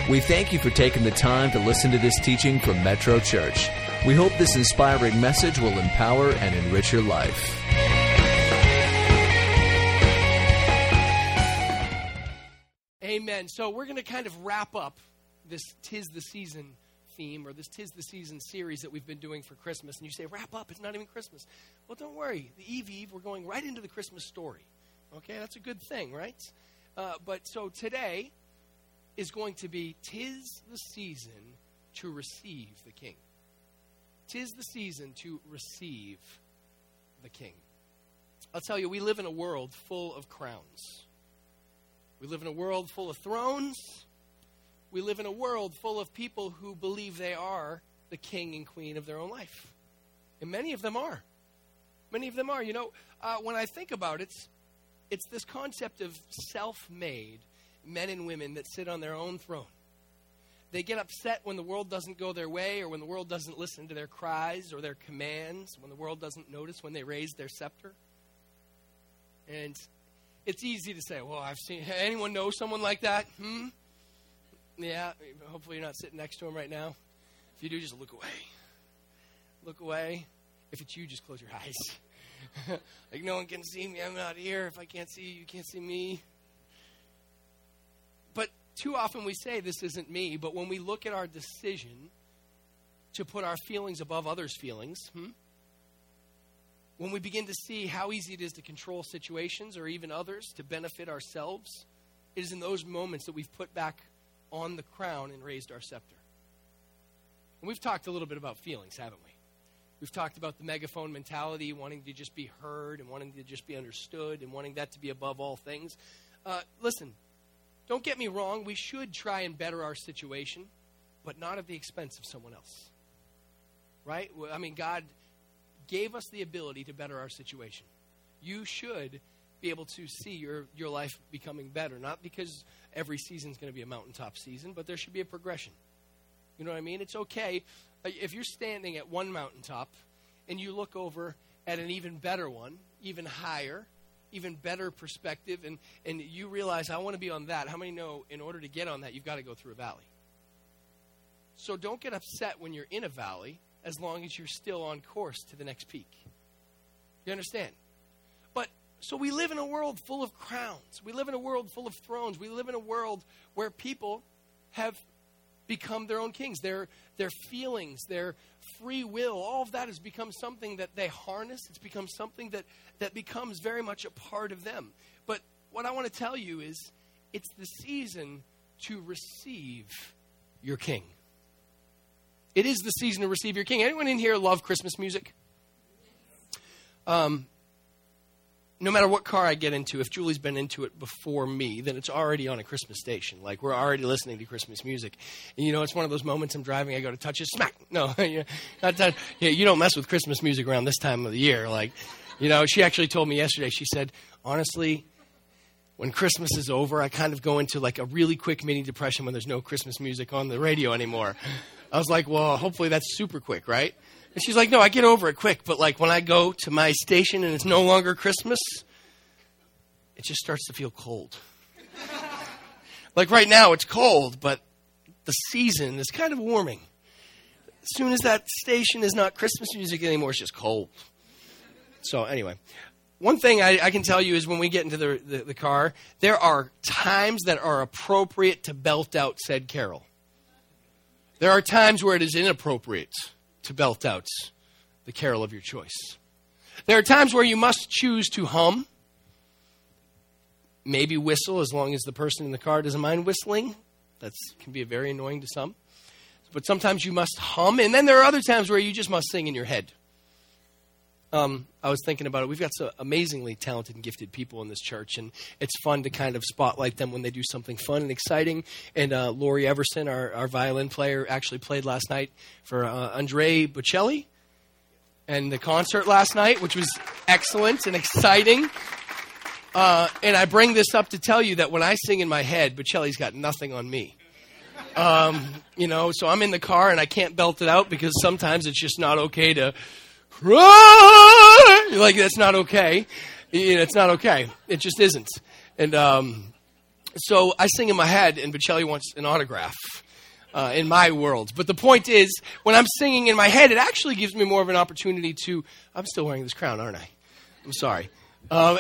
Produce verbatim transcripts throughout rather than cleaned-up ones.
We thank you for taking the time to listen to this teaching from Metro Church. We hope this inspiring message will empower and enrich your life. Amen. So we're going to kind of wrap up this 'Tis the Season theme, or this 'Tis the Season series that we've been doing for Christmas. And you say, wrap up, it's not even Christmas. Well, don't worry. The Eve Eve, we're going right into the Christmas story. Okay, that's a good thing, right? Uh, but so today is going to be 'Tis the Season to Receive the King. 'Tis the season to receive the King. I'll tell you, we live in a world full of crowns. We live in a world full of thrones. We live in a world full of people who believe they are the king and queen of their own life. And many of them are. Many of them are. You know, uh, when I think about it, it's this concept of self-made men and women that sit on their own throne. They get upset when the world doesn't go their way, or when the world doesn't listen to their cries or their commands, when the world doesn't notice when they raise their scepter. And it's easy to say, well, I've seen, anyone know someone like that? Hmm? Yeah, hopefully you're not sitting next to him right now. If you do, just look away. Look away. If it's you, just close your eyes. Like, no one can see me, I'm not here. If I can't see you, you can't see me. But too often we say, this isn't me, but when we look at our decision to put our feelings above others' feelings, hmm, when we begin to see how easy it is to control situations or even others to benefit ourselves, it is in those moments that we've put back on the crown and raised our scepter. And we've talked a little bit about feelings, haven't we? We've talked about the megaphone mentality, wanting to just be heard and wanting to just be understood and wanting that to be above all things. Uh, listen, don't get me wrong. We should try and better our situation, but not at the expense of someone else. Right? I mean, God gave us the ability to better our situation. You should be able to see your, your life becoming better, not because every season is going to be a mountaintop season, but there should be a progression. You know what I mean? It's okay if you're standing at one mountaintop and you look over at an even better one, even higher, even better perspective, and, and you realize, I want to be on that. How many know in order to get on that, you've got to go through a valley? So don't get upset when you're in a valley, as long as you're still on course to the next peak. You understand? But, so we live in a world full of crowns. We live in a world full of thrones. We live in a world where people have become their own kings. Their, their feelings, their free will, all of that has become something that they harness. It's become something that, that becomes very much a part of them. But what I want to tell you is, it's the season to receive your king. It is the season to receive your king. Anyone in here love Christmas music? Um, no matter what car I get into, if Julie's been into it before me, then it's already on a Christmas station. Like, we're already listening to Christmas music. And, you know, it's one of those moments I'm driving, I go to touch it, smack. No, not touch. Yeah, you don't mess with Christmas music around this time of the year. Like, you know, she actually told me yesterday, she said, honestly, when Christmas is over, I kind of go into like a really quick mini depression when there's no Christmas music on the radio anymore. I was like, well, hopefully that's super quick, right? And she's like, no, I get over it quick. But like when I go to my station and it's no longer Christmas, it just starts to feel cold. Like right now it's cold, but the season is kind of warming. As soon as that station is not Christmas music anymore, it's just cold. So anyway, one thing I, I can tell you is when we get into the, the, the car, there are times that are appropriate to belt out said carol. There are times where it is inappropriate to belt out the carol of your choice. There are times where you must choose to hum, maybe whistle, as long as the person in the car doesn't mind whistling. That can be very annoying to some. But sometimes you must hum, and then there are other times where you just must sing in your head. Um, I was thinking about it. We've got some amazingly talented and gifted people in this church, and it's fun to kind of spotlight them when they do something fun and exciting. And uh, Lori Everson, our, our violin player, actually played last night for uh, Andre Bocelli and the concert last night, which was excellent and exciting. Uh, and I bring this up to tell you that when I sing in my head, Bocelli's got nothing on me. Um, you know, so I'm in the car and I can't belt it out because sometimes it's just not okay to cry. Like, that's not okay. You know, it's not okay. It just isn't. And um, So I sing in my head, and Bocelli wants an autograph uh, in my world. But the point is, when I'm singing in my head, it actually gives me more of an opportunity to... I'm still wearing this crown, aren't I? I'm sorry. Um,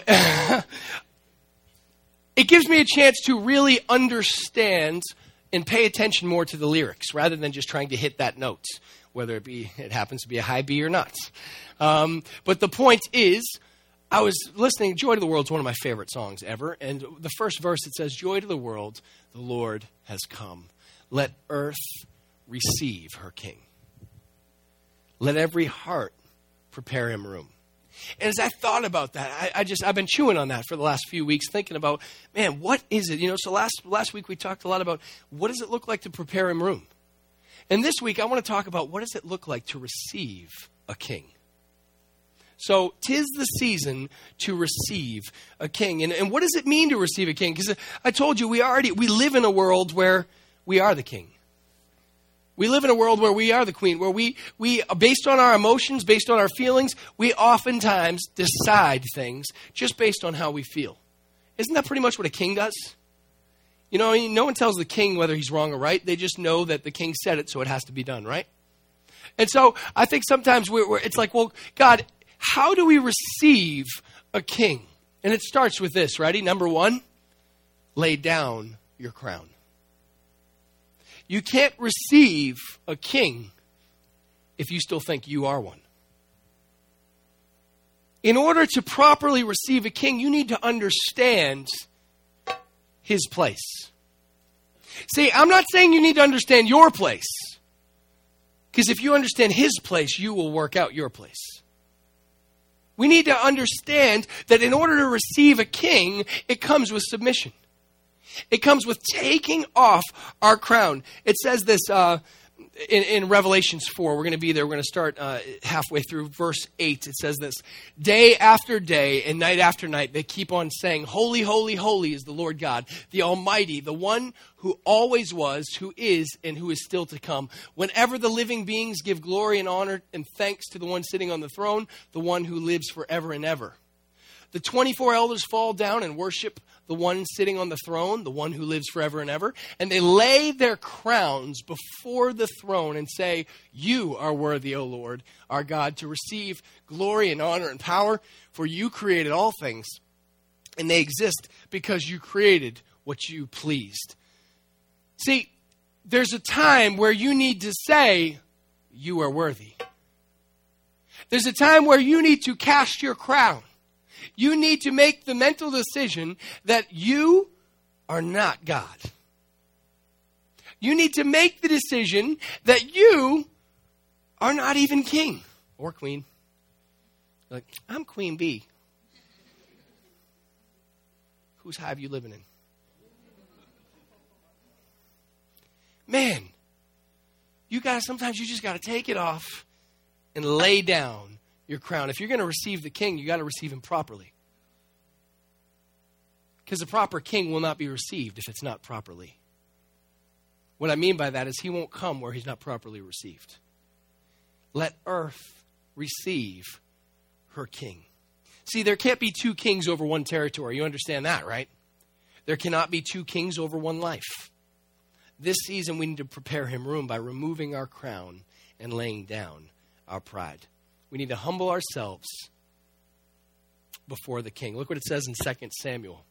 it gives me a chance to really understand and pay attention more to the lyrics, rather than just trying to hit that note, whether it be it happens to be a high B or not. Um, but the point is... I was listening, Joy to the World is one of my favorite songs ever, and the first verse, it says, Joy to the world, the Lord has come. Let earth receive her King. Let every heart prepare him room. And as I thought about that, I, I just, I've been chewing on that for the last few weeks, thinking about, man, what is it? You know, so last, last week we talked a lot about what does it look like to prepare him room? And this week I want to talk about what does it look like to receive a king? So, 'tis the season to receive a king. And, and what does it mean to receive a king? Because I told you, we already, we live in a world where we are the king. We live in a world where we are the queen, where we, we, based on our emotions, based on our feelings, we oftentimes decide things just based on how we feel. Isn't that pretty much what a king does? You know, no one tells the king whether he's wrong or right. They just know that the king said it, so it has to be done, right? And so, I think sometimes we're, we're it's like, well, God... how do we receive a king? And it starts with this, ready? Number one, lay down your crown. You can't receive a king if you still think you are one. In order to properly receive a king, you need to understand his place. See, I'm not saying you need to understand your place. Because if you understand his place, you will work out your place. We need to understand that in order to receive a king, it comes with submission. It comes with taking off our crown. It says this uh, in, in Revelations four. We're going to be there. We're going to start uh, halfway through verse eight. It says this. Day after day and night after night, they keep on saying, Holy, holy, holy is the Lord God, the Almighty, the one who always was, who is, and who is still to come. Whenever the living beings give glory and honor and thanks to the one sitting on the throne, the one who lives forever and ever. The twenty-four elders fall down and worship the one sitting on the throne, the one who lives forever and ever. And they lay their crowns before the throne and say, You are worthy, O Lord, our God, to receive glory and honor and power, for you created all things, and they exist because you created what you pleased. See, there's a time where you need to say, you are worthy. There's a time where you need to cast your crown. You need to make the mental decision that you are not God. You need to make the decision that you are not even king or queen. Like, I'm Queen Bee. Whose hive you living in? Man, you got to, sometimes you just got to take it off and lay down your crown. If you're going to receive the king, you got to receive him properly. Because the proper king will not be received if it's not properly. What I mean by that is he won't come where he's not properly received. Let earth receive her king. See, there can't be two kings over one territory. You understand that, right? There cannot be two kings over one life. This season, we need to prepare him room by removing our crown and laying down our pride. We need to humble ourselves before the king. Look what it says in Second Samuel.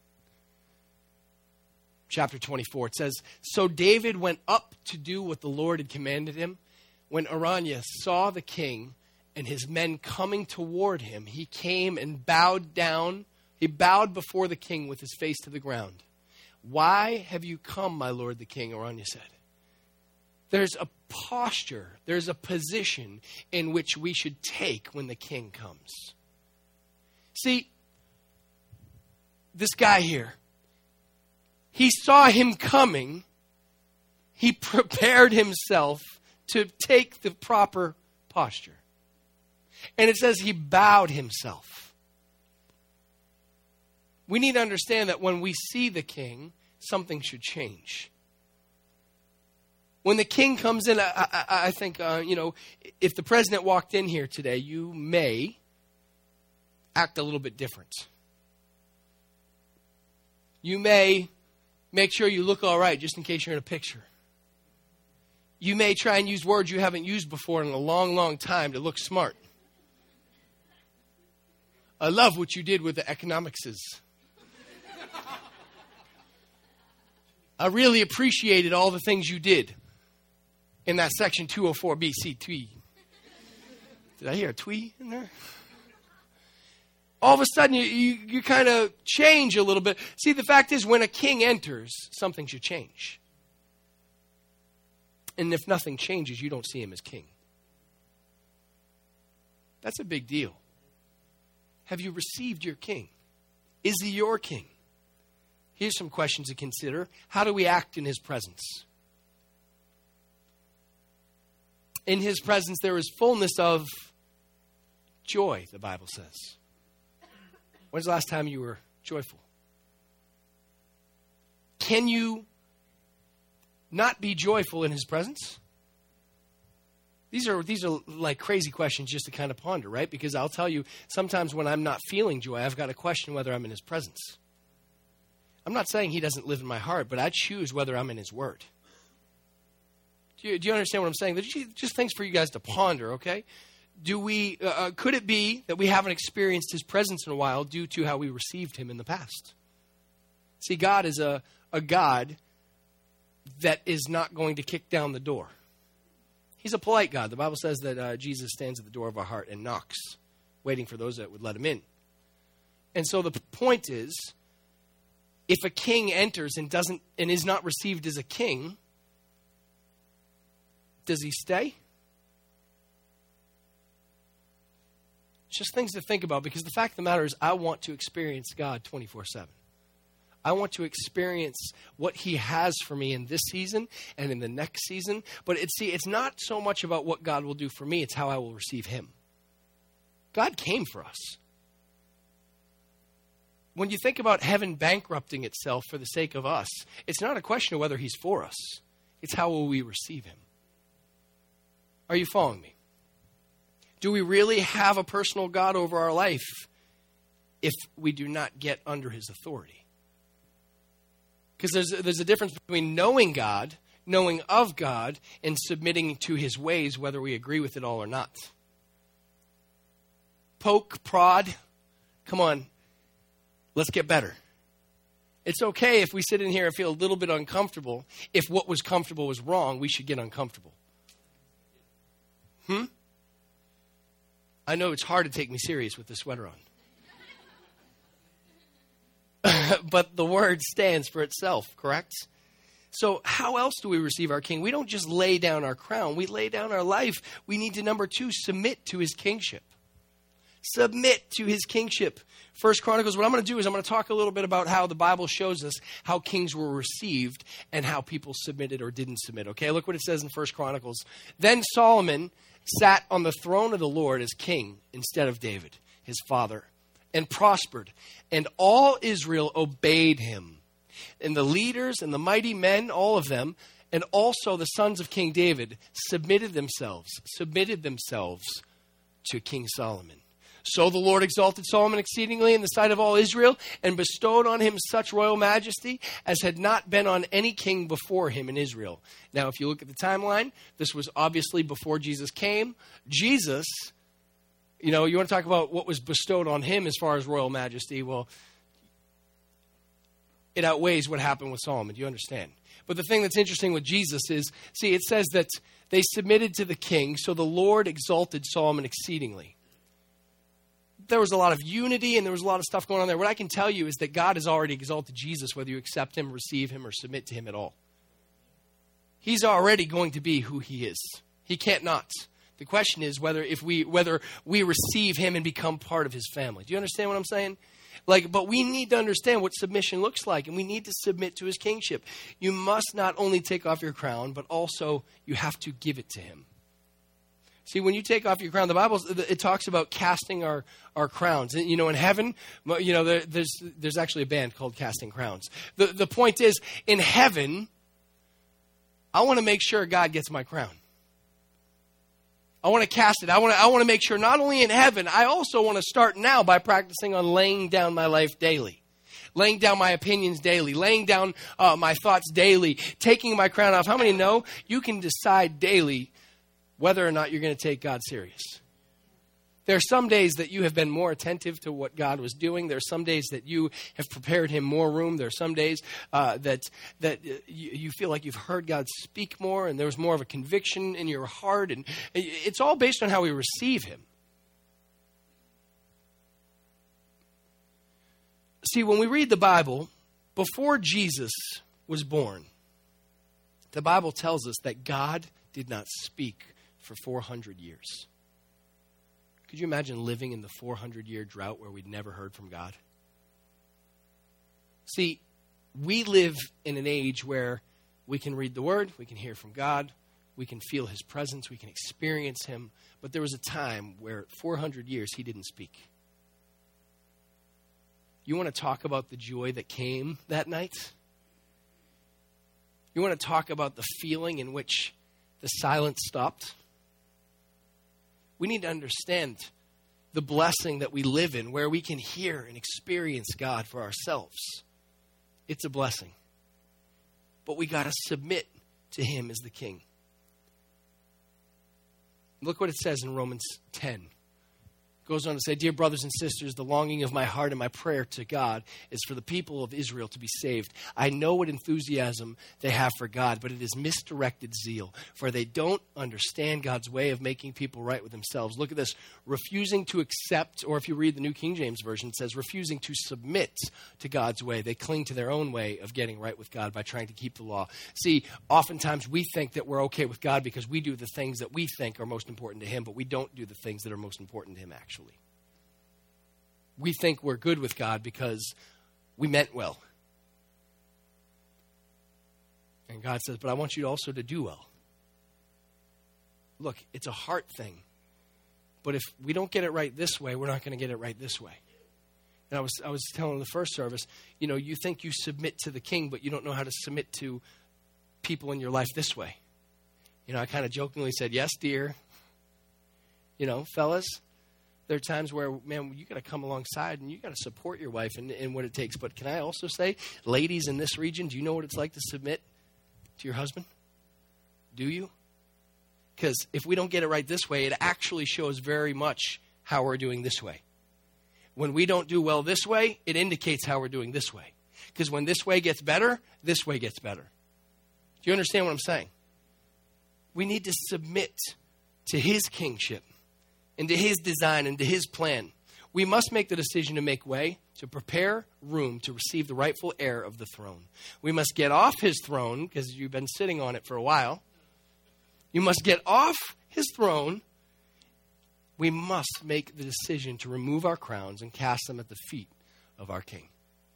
Chapter twenty-four. It says, So David went up to do what the Lord had commanded him. When Araunah saw the king and his men coming toward him, he came and bowed down. He bowed before the king with his face to the ground. Why have you come, my lord the king? Araunah said. There's a posture, there's a position in which we should take when the king comes. See, this guy here, he saw him coming. He prepared himself to take the proper posture. And it says he bowed himself. We need to understand that when we see the king, something should change. When the king comes in, I, I, I think, uh, you know, if the president walked in here today, you may act a little bit different. You may make sure you look all right just in case you're in a picture. You may try and use words you haven't used before in a long, long time to look smart. I love what you did with the economicses. I really appreciated all the things you did in that section two oh four B C twee. Did I hear a twee in there? All of a sudden, you, you, you kind of change a little bit. See, the fact is, when a king enters, something should change. And if nothing changes, you don't see him as king. That's a big deal. Have you received your king? Is he your king? Here's some questions to consider. How do we act in his presence? In his presence, there is fullness of joy, the Bible says. When's the last time you were joyful? Can you not be joyful in his presence? These are these are like crazy questions just to kind of ponder, right? Because I'll tell you, sometimes when I'm not feeling joy, I've got to question whether I'm in his presence. I'm not saying he doesn't live in my heart, but I choose whether I'm in his word. Do you, do you understand what I'm saying? Just things for you guys to ponder, okay? Do we, uh, could it be that we haven't experienced his presence in a while due to how we received him in the past? See, God is a, a God that is not going to kick down the door. He's a polite God. The Bible says that uh, Jesus stands at the door of our heart and knocks, waiting for those that would let him in. And so the point is, if a king enters and doesn't and is not received as a king, does he stay? Just things to think about, because the fact of the matter is I want to experience God twenty-four seven. I want to experience what he has for me in this season and in the next season. But it's, see, it's not so much about what God will do for me. It's how I will receive him. God came for us. When you think about heaven bankrupting itself for the sake of us, it's not a question of whether he's for us. It's how will we receive him. Are you following me? Do we really have a personal God over our life if we do not get under his authority? Because there's, there's a difference between knowing God, knowing of God, and submitting to his ways, whether we agree with it all or not. Poke, prod, come on, let's get better. It's okay if we sit in here and feel a little bit uncomfortable. If what was comfortable was wrong, we should get uncomfortable. Hmm? I know it's hard to take me serious with the sweater on. But the word stands for itself, correct? So how else do we receive our king? We don't just lay down our crown. We lay down our life. We need to, number two, submit to his kingship. Submit to his kingship. First Chronicles, what I'm going to do is I'm going to talk a little bit about how the Bible shows us how kings were received and how people submitted or didn't submit. Okay, look what it says in First Chronicles. Then Solomon sat on the throne of the Lord as king instead of David, his father, and prospered. And all Israel obeyed him. And the leaders and the mighty men, all of them, and also the sons of King David, submitted themselves, submitted themselves to King Solomon. So the Lord exalted Solomon exceedingly in the sight of all Israel and bestowed on him such royal majesty as had not been on any king before him in Israel. Now, if you look at the timeline, this was obviously before Jesus came. Jesus, you know, you want to talk about what was bestowed on him as far as royal majesty. Well, it outweighs what happened with Solomon. Do you understand? But the thing that's interesting with Jesus is, see, it says that they submitted to the king, so the Lord exalted Solomon exceedingly. There was a lot of unity and there was a lot of stuff going on there. What I can tell you is that God has already exalted Jesus, whether you accept him, receive him, or submit to him at all. He's already going to be who he is. He can't not. The question is whether if we whether we receive him and become part of his family. Do you understand what I'm saying? Like, but we need to understand what submission looks like, and we need to submit to his kingship. You must not only take off your crown, but also you have to give it to him. See, when you take off your crown, the Bible, it talks about casting our, our crowns. And, you know, in heaven, you know, there, there's there's actually a band called Casting Crowns. The, the point is, in heaven, I want to make sure God gets my crown. I want to cast it. I want to, I want to make sure not only in heaven, I also want to start now by practicing on laying down my life daily. laying down my opinions daily, laying down uh, my thoughts daily, taking my crown off. How many know you can decide daily whether or not you're going to take God serious? There are some days that you have been more attentive to what God was doing. There are some days that you have prepared him more room. There are some days uh, that that you, you feel like you've heard God speak more, and there's more of a conviction in your heart. And it's all based on how we receive him. See, when we read the Bible, before Jesus was born, the Bible tells us that God did not speak for four hundred years. Could you imagine living in the four hundred year drought where we'd never heard from God? See, we live in an age where we can read the Word, we can hear from God, we can feel his presence, we can experience him. But there was a time where four hundred years he didn't speak. You want to talk about the joy that came that night? You want to talk about the feeling in which the silence stopped? We need to understand the blessing that we live in, where we can hear and experience God for ourselves. It's a blessing. But we got to submit to him as the king. Look what it says in Romans ten. It goes on to say, "Dear brothers and sisters, the longing of my heart and my prayer to God is for the people of Israel to be saved. I know what enthusiasm they have for God, but it is misdirected zeal, for they don't understand God's way of making people right with themselves." Look at this. Refusing to accept, or if you read the New King James Version, it says refusing to submit to God's way. They cling to their own way of getting right with God by trying to keep the law. See, oftentimes we think that we're okay with God because we do the things that we think are most important to him, but we don't do the things that are most important to him, actually. We think we're good with God because we meant well. And God says, but I want you also to do well. Look, it's a heart thing. But if we don't get it right this way, we're not going to get it right this way. And I was I was telling the first service, you know, you think you submit to the king, but you don't know how to submit to people in your life this way. You know, I kind of jokingly said, yes, dear. You know, fellas, there are times where, man, you got to come alongside and you got to support your wife in, in what it takes. But can I also say, ladies in this region, do you know what it's like to submit to your husband? Do you? Because if we don't get it right this way, it actually shows very much how we're doing this way. When we don't do well this way, it indicates how we're doing this way. Because when this way gets better, this way gets better. Do you understand what I'm saying? We need to submit to his kingship and to his design and to his plan. We must make the decision to make way, to prepare room to receive the rightful heir of the throne. We must get off his throne, because you've been sitting on it for a while. You must get off his throne. We must make the decision to remove our crowns and cast them at the feet of our king.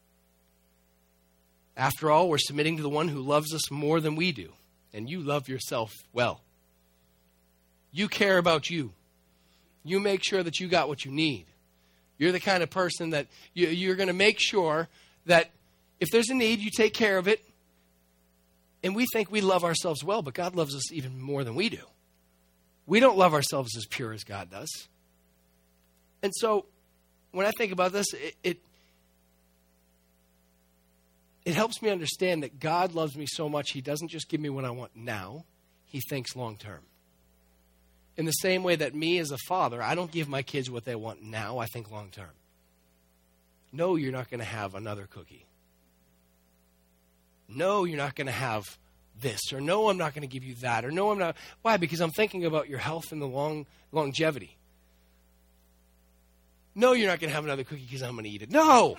After all, we're submitting to the one who loves us more than we do. And you love yourself well. You care about you. You make sure that you got what you need. You're the kind of person that you, you're going to make sure that if there's a need, you take care of it. And we think we love ourselves well, but God loves us even more than we do. We don't love ourselves as pure as God does. And so when I think about this, it, it, it helps me understand that God loves me so much, he doesn't just give me what I want now. He thinks long term. In the same way that me as a father, I don't give my kids what they want now. I think long term. No, you're not going to have another cookie. No, you're not going to have this. Or no, I'm not going to give you that. Or no, I'm not. Why? Because I'm thinking about your health and the long longevity. No, you're not going to have another cookie because I'm going to eat it. No.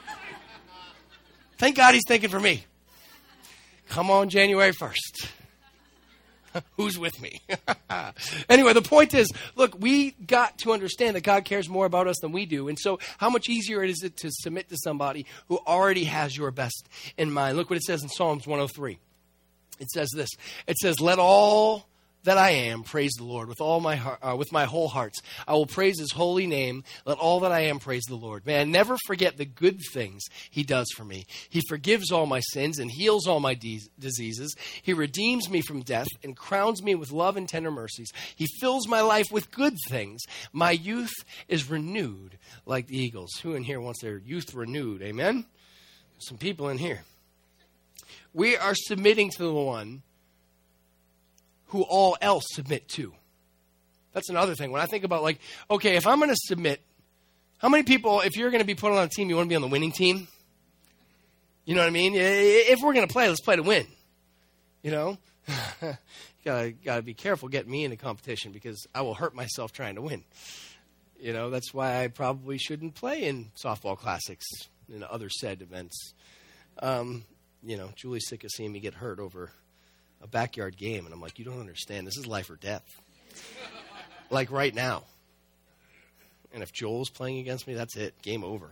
Thank God he's thinking for me. Come on January first. Who's with me? Anyway, the point is, look, we got to understand that God cares more about us than we do. And so how much easier is it to submit to somebody who already has your best in mind? Look what it says in Psalms one oh three. It says this. It says, let all that I am praise the Lord with all my heart, uh, with my whole heart. I will praise his holy name. Let all that I am praise the Lord. May I never forget the good things he does for me. He forgives all my sins and heals all my de- diseases. He redeems me from death and crowns me with love and tender mercies. He fills my life with good things. My youth is renewed like the eagles. Who in here wants their youth renewed? Amen? Some people in here. We are submitting to the one who all else submit to. That's another thing. When I think about, like, okay, if I'm going to submit, how many people, if you're going to be put on a team, you want to be on the winning team? You know what I mean? If we're going to play, let's play to win. You know? you gotta, gotta be careful getting me into competition because I will hurt myself trying to win. You know, that's why I probably shouldn't play in softball classics and other said events. Um, you know, Julie's sick of seeing me get hurt over a backyard game. And I'm like, you don't understand. This is life or death. Like right now. And if Joel's playing against me, that's it. Game over.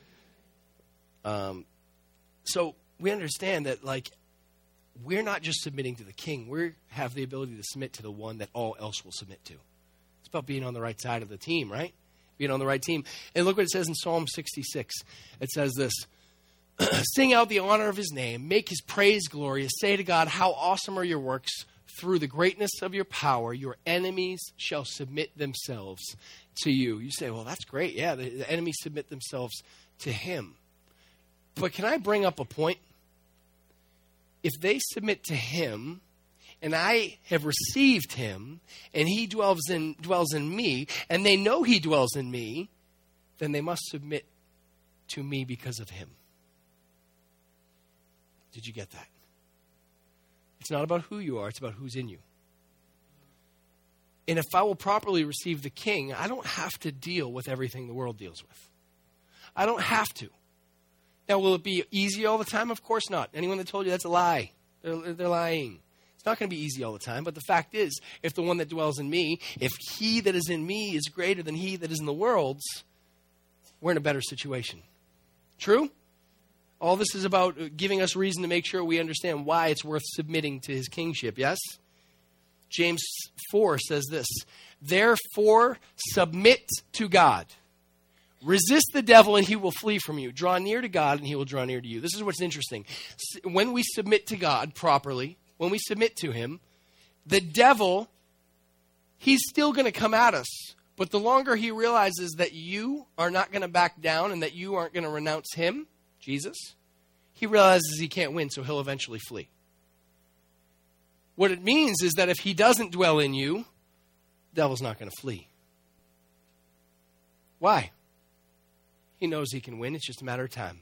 Um, so we understand that, like, we're not just submitting to the king. We have the ability to submit to the one that all else will submit to. It's about being on the right side of the team, right? Being on the right team. And look what it says in Psalm sixty-six. It says this. Sing out the honor of his name. Make his praise glorious. Say to God, how awesome are your works. Through the greatness of your power, your enemies shall submit themselves to you. You say, well, that's great. Yeah, the, the enemies submit themselves to him. But can I bring up a point? If they submit to him, and I have received him, and he dwells in dwells in me, and they know he dwells in me, then they must submit to me because of him. Did you get that? It's not about who you are, it's about who's in you. And if I will properly receive the king, I don't have to deal with everything the world deals with. I don't have to. Now, will it be easy all the time? Of course not. Anyone that told you that's a lie, they're, they're lying. It's not going to be easy all the time. But the fact is, if the one that dwells in me, if he that is in me is greater than he that is in the world, we're in a better situation. True? All this is about giving us reason to make sure we understand why it's worth submitting to his kingship, yes? James four says this, therefore submit to God. Resist the devil and he will flee from you. Draw near to God and he will draw near to you. This is what's interesting. When we submit to God properly, when we submit to him, the devil, he's still going to come at us. But the longer he realizes that you are not going to back down and that you aren't going to renounce him, Jesus, he realizes he can't win, so he'll eventually flee. What it means is that if he doesn't dwell in you, the devil's not going to flee. Why? He knows he can win. It's just a matter of time.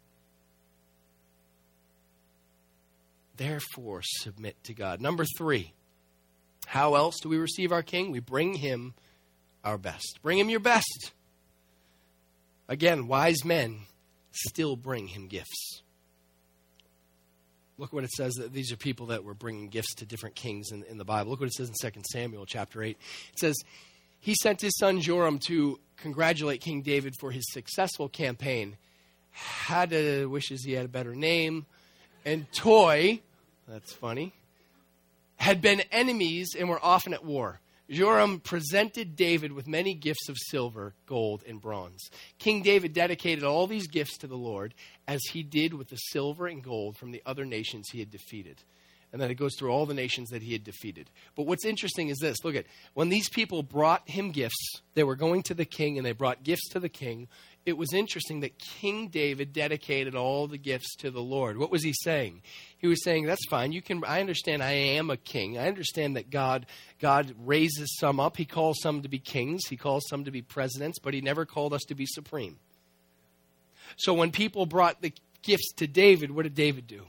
Therefore, submit to God. Number three, how else do we receive our king? We bring him our best. Bring him your best. Again, wise men still bring him gifts. Look what it says. That these are people that were bringing gifts to different kings in, in the Bible. Look what it says in Second Samuel chapter eight. It says, he sent his son Joram to congratulate King David for his successful campaign. Had uh, wishes he had a better name. And Toy, that's funny, had been enemies and were often at war. Joram presented David with many gifts of silver, gold, and bronze. King David dedicated all these gifts to the Lord, as he did with the silver and gold from the other nations he had defeated. And then it goes through all the nations that he had defeated. But what's interesting is this. Look at, when these people brought him gifts, they were going to the king and they brought gifts to the king. It was interesting that King David dedicated all the gifts to the Lord. What was he saying? He was saying, that's fine. You can. I understand I am a king. I understand that God, God raises some up. He calls some to be kings. He calls some to be presidents, but he never called us to be supreme. So when people brought the gifts to David, what did David do?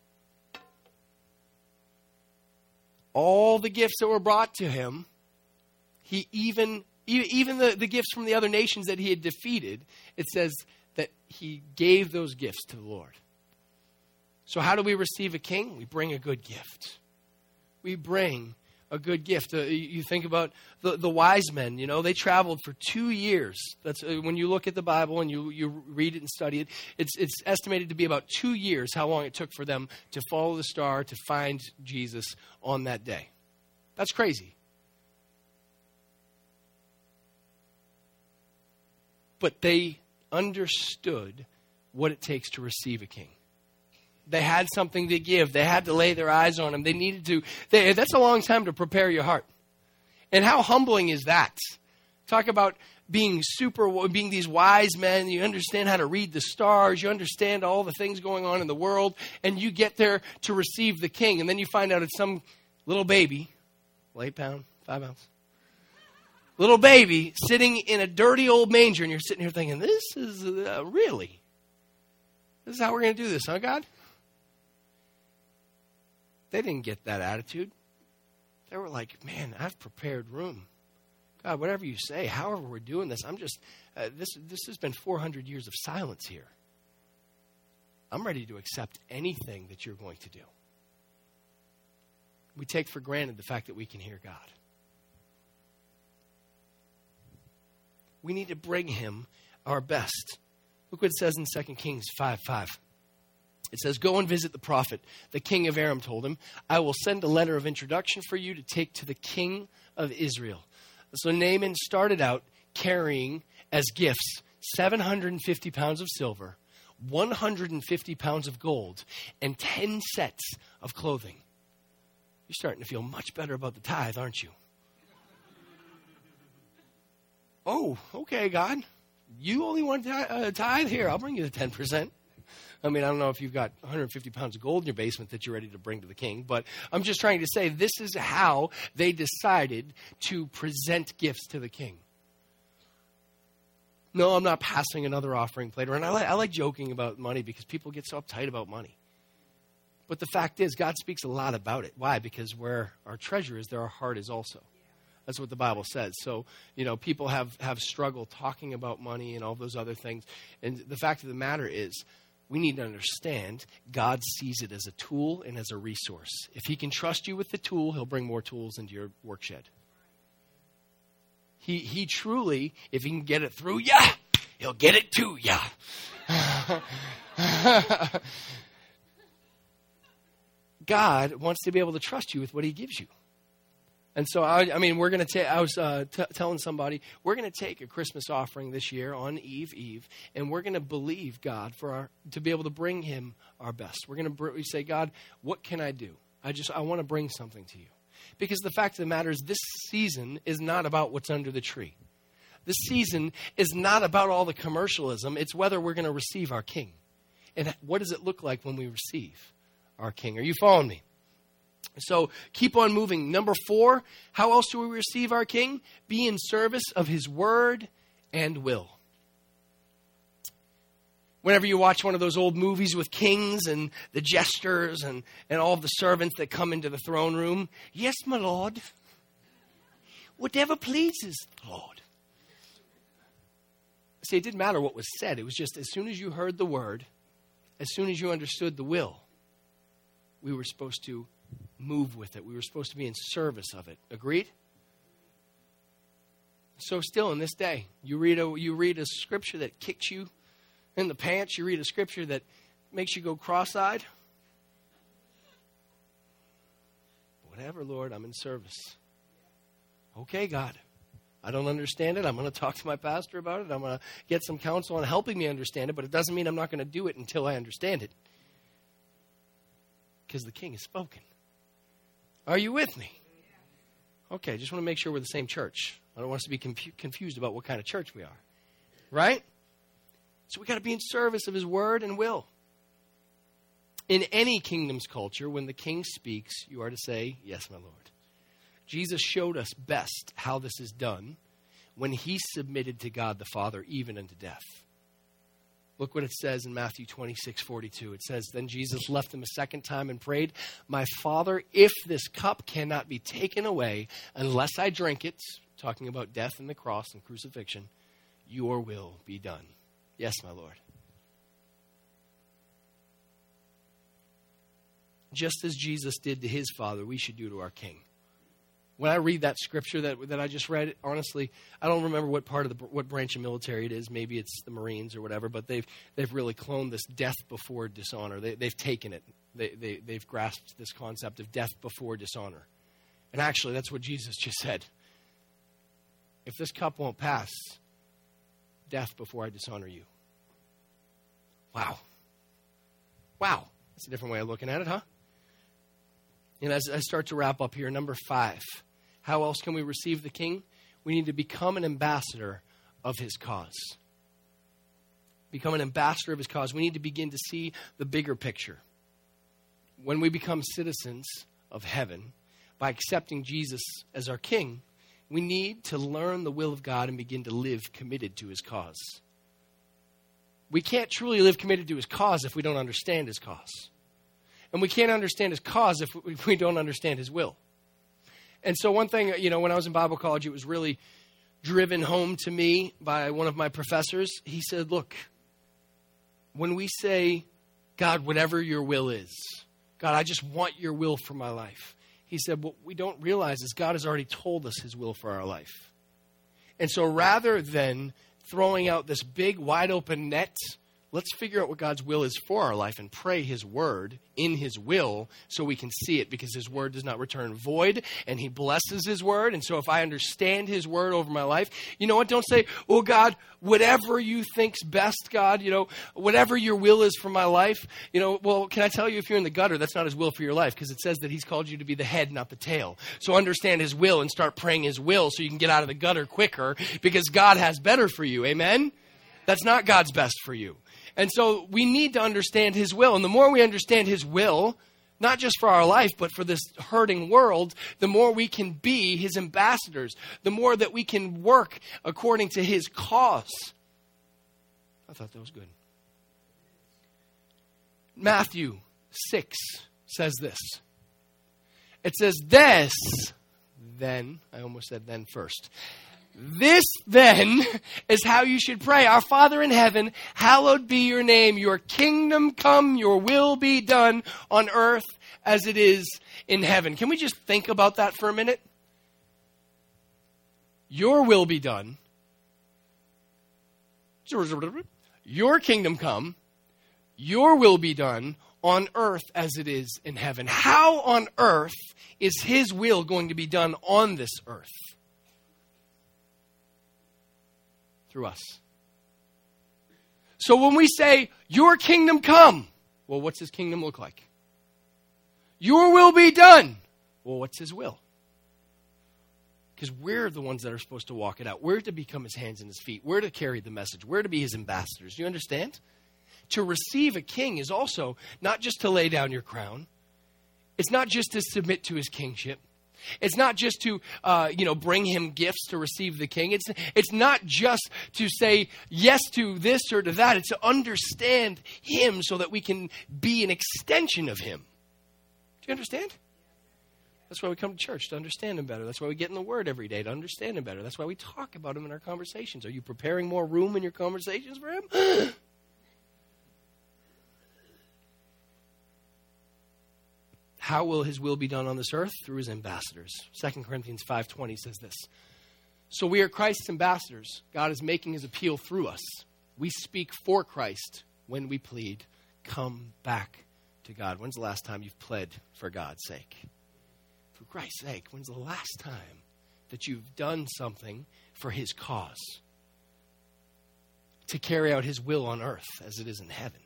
All the gifts that were brought to him, he even... Even the, the gifts from the other nations that he had defeated, it says that he gave those gifts to the Lord. So how do we receive a king? We bring a good gift. We bring a good gift. Uh, you think about the, the wise men, you know, they traveled for two years. That's uh, when you look at the Bible and you, you read it and study it, it's, it's estimated to be about two years how long it took for them to follow the star to find Jesus on that day. That's crazy. But they understood what it takes to receive a king. They had something to give. They had to lay their eyes on him. They needed to. They, that's a long time to prepare your heart. And how humbling is that? Talk about being super, being these wise men. You understand how to read the stars. You understand all the things going on in the world. And you get there to receive the king. And then you find out it's some little baby, eight pound, five ounce, little baby sitting in a dirty old manger. And you're sitting here thinking, this is uh, really, this is how we're going to do this, huh, God? They didn't get that attitude. They were like, man, I've prepared room. God, whatever you say, however we're doing this, I'm just, uh, this this has been four hundred years of silence here. I'm ready to accept anything that you're going to do. We take for granted the fact that we can hear God. We need to bring him our best. Look what it says in Second Kings five five. It says, go and visit the prophet. The king of Aram told him, I will send a letter of introduction for you to take to the king of Israel. So Naaman started out carrying as gifts seven hundred fifty pounds of silver, one hundred fifty pounds of gold, and ten sets of clothing. You're starting to feel much better about the tithe, aren't you? Oh, okay, God. You only want a tithe? Here, I'll bring you the ten percent. I mean, I don't know if you've got one hundred fifty pounds of gold in your basement that you're ready to bring to the king, but I'm just trying to say this is how they decided to present gifts to the king. No, I'm not passing another offering plate around. I like, I like joking about money because people get so uptight about money. But the fact is, God speaks a lot about it. Why? Because where our treasure is, there our heart is also. That's what the Bible says. So, you know, people have, have struggled talking about money and all those other things. And the fact of the matter is, we need to understand God sees it as a tool and as a resource. If he can trust you with the tool, he'll bring more tools into your work shed. He he truly, if he can get it through ya, he'll get it to ya. God wants to be able to trust you with what he gives you. And so, I, I mean, we're going to take, I was uh, t- telling somebody, we're going to take a Christmas offering this year on Eve Eve, and we're going to believe God for our, to be able to bring him our best. We're going to br- say, God, what can I do? I just, I want to bring something to you. Because the fact of the matter is, this season is not about what's under the tree. This season is not about all the commercialism. It's whether we're going to receive our King. And what does it look like when we receive our King? Are you following me? So keep on moving. Number four, how else do we receive our King? Be in service of his word and will. Whenever you watch one of those old movies with kings and the jesters and, and all of the servants that come into the throne room, yes, my lord, whatever pleases the Lord. See, it didn't matter what was said. It was just as soon as you heard the word, as soon as you understood the will, we were supposed to move with it. We were supposed to be in service of it. Agreed? So still in this day, you read a you read a scripture that kicks you in the pants. You read a scripture that makes you go cross-eyed. Whatever, Lord, I'm in service. Okay, God. I don't understand it. I'm going to talk to my pastor about it. I'm going to get some counsel on helping me understand it, but it doesn't mean I'm not going to do it until I understand it. Because the King has spoken. Are you with me? Okay, just want to make sure we're the same church. I don't want us to be confu- confused about what kind of church we are. Right? So we got to be in service of his word and will. In any kingdom's culture, when the king speaks, you are to say, yes, my Lord. Jesus showed us best how this is done when he submitted to God the Father even unto death. Look what it says in Matthew twenty-six forty-two. It says, then Jesus left them a second time and prayed, my Father, if this cup cannot be taken away unless I drink it, talking about death and the cross and crucifixion, your will be done. Yes, my Lord. Just as Jesus did to his Father, we should do to our King. When I read that scripture that that I just read, honestly, I don't remember what part of the what branch of military it is. Maybe it's the Marines or whatever. But they've they've really cloned this death before dishonor. They, they've taken it. They, they they've grasped this concept of death before dishonor. And actually, that's what Jesus just said. If this cup won't pass, death before I dishonor you. Wow. Wow. That's a different way of looking at it, huh? And as I start to wrap up here, number five, how else can we receive the King? We need to become an ambassador of his cause. Become an ambassador of his cause. We need to begin to see the bigger picture. When we become citizens of heaven, by accepting Jesus as our king, we need to learn the will of God and begin to live committed to his cause. We can't truly live committed to his cause if we don't understand his cause. And we can't understand his cause if we don't understand his will. And so one thing, you know, when I was in Bible college, it was really driven home to me by one of my professors. He said, look, when we say, God, whatever your will is, God, I just want your will for my life. He said, what we don't realize is God has already told us his will for our life. And so rather than throwing out this big, wide open net, let's figure out what God's will is for our life and pray his word in his will so we can see it, because his word does not return void and he blesses his word. And so if I understand his word over my life, you know what? Don't say, oh God, whatever you think's best, God, you know, whatever your will is for my life. You know, well, can I tell you, if you're in the gutter, that's not his will for your life, because it says that he's called you to be the head, not the tail. So understand his will and start praying his will so you can get out of the gutter quicker, because God has better for you. Amen? That's not God's best for you. And so we need to understand his will. And the more we understand his will, not just for our life, but for this hurting world, the more we can be his ambassadors, the more that we can work according to his cause. I thought that was good. Matthew six says this. It says, this, then, I almost said then first. This, then, is how you should pray. Our Father in heaven, hallowed be your name. Your kingdom come, your will be done on earth as it is in heaven. Can we just think about that for a minute? Your will be done. Your kingdom come, your will be done on earth as it is in heaven. How on earth is his will going to be done on this earth? Through us. So when we say, your kingdom come, well, what's his kingdom look like? Your will be done. Well, what's his will? Because we're the ones that are supposed to walk it out. We're to become his hands and his feet. We're to carry the message. We're to be his ambassadors. Do you understand? To receive a king is also not just to lay down your crown. It's not just to submit to his kingship. It's not just to, uh, you know, bring him gifts to receive the king. It's, it's not just to say yes to this or to that. It's to understand him so that we can be an extension of him. Do you understand? That's why we come to church, to understand him better. That's why we get in the Word every day, to understand him better. That's why we talk about him in our conversations. Are you preparing more room in your conversations for him? How will his will be done on this earth? Through his ambassadors. Second Corinthians five twenty says this. So we are Christ's ambassadors. God is making his appeal through us. We speak for Christ when we plead, come back to God. When's the last time you've pled for God's sake? For Christ's sake, when's the last time that you've done something for his cause? To carry out his will on earth as it is in heaven.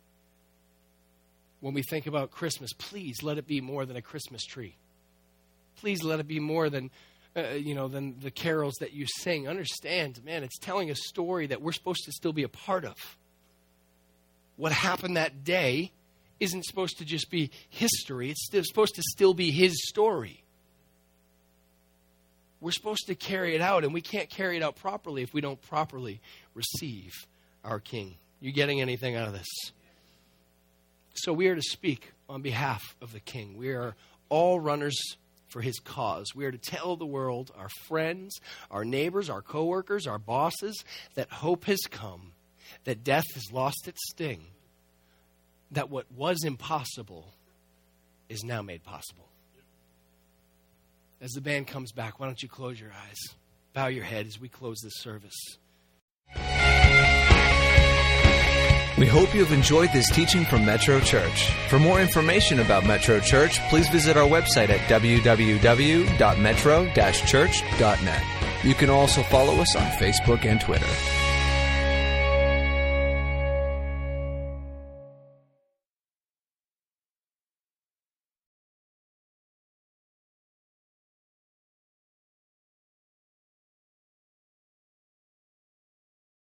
When we think about Christmas, please let it be more than a Christmas tree. Please let it be more than, uh, you know, than the carols that you sing. Understand, man, it's telling a story that we're supposed to still be a part of. What happened that day isn't supposed to just be history. It's still supposed to still be his story. We're supposed to carry it out, and we can't carry it out properly if we don't properly receive our King. You getting anything out of this? So we are to speak on behalf of the King. We are all runners for his cause. We are to tell the world, our friends, our neighbors, our coworkers, our bosses, that hope has come, that death has lost its sting, that what was impossible is now made possible. As the band comes back, why don't you close your eyes, bow your head as we close this service. We hope you have enjoyed this teaching from Metro Church. For more information about Metro Church, please visit our website at w w w dot metro dash church dot net. You can also follow us on Facebook and Twitter.